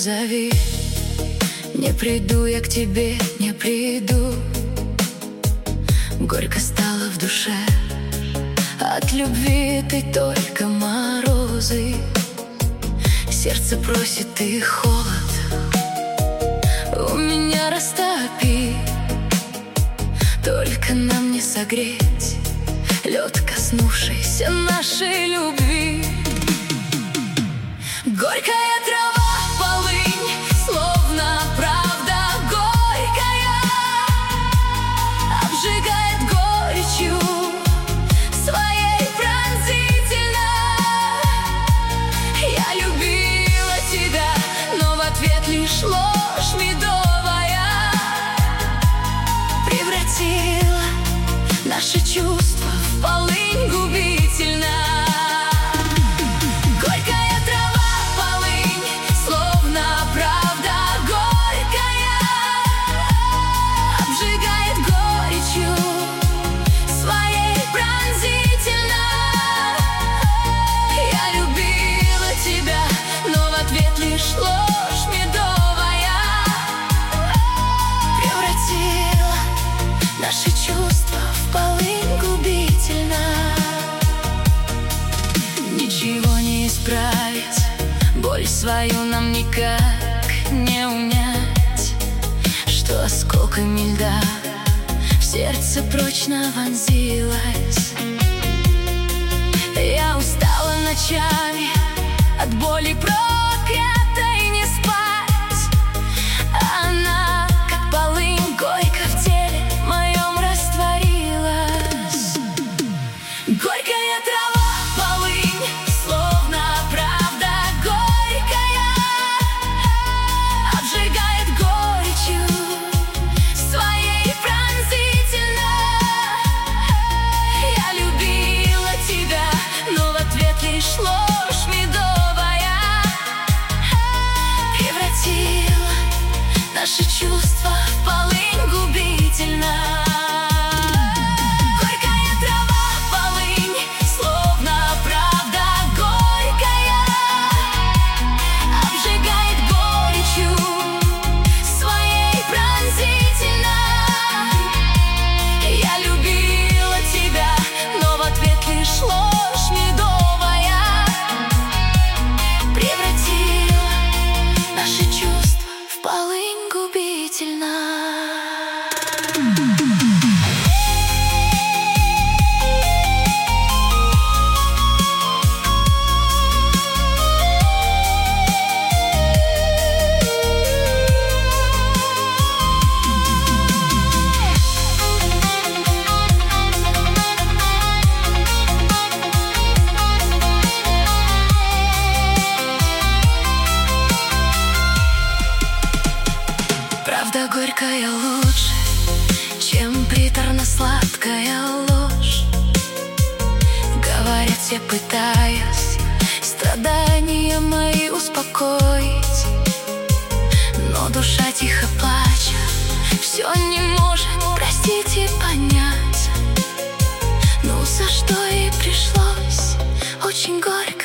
зови. Не приду я к тебе, не приду. Горько стало в душе, от любви ты только морозы. Сердце просит и холод у меня растопи. Только нам не согреть лед, коснувшийся нашей любви. Горькая трава, полынь, словно правда горькая, обжигает горечью своей пронзительно. Я любила тебя, но в ответ лишь ложь медовая превратила наши чувства в полынь губительно. Ложь медовая превратила наши чувства в полынь губительно. Ничего не исправить, боль свою нам никак не унять, что осколками льда в сердце прочно вонзилась. Я устала ночами от боли проклятой не спать. Она, как полынь, горько в теле моем растворилась. Горькая трава, полынь, словно правда горькая, обжигает горечью своей пронзительно. Я любила тебя, но в ответ лишь ложь медовая превратила наши чувства в полынь губительно. Горькая трава, полынь, словно правда горькая, обжигает горечью своей пронзительно. Я любила тебя, но в ответ лишь ложь медовая превратила наши чувства в полынь губительно. Правда горькая лучше, чем приторно-сладкая ложь. Говорят все, пытаясь страдания мои успокоить, но душа тихо плача все не может простить и понять. Ну за что и пришлось очень горько